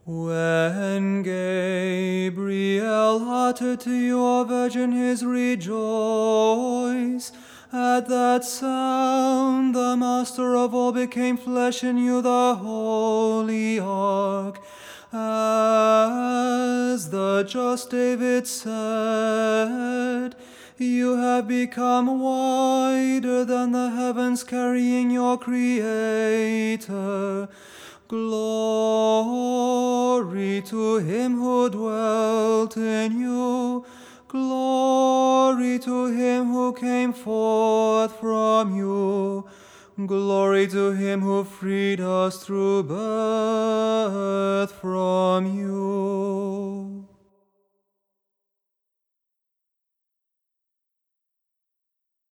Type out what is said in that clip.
When Gabriel uttered to your Virgin his rejoice, at that sound the Master of all became flesh in you, the Holy Ark. As the just David said, you have become wider than the heavens, carrying your Creator. Glory to him who dwelt in you. Glory to him who came forth from you. Glory to him who freed us through birth from you.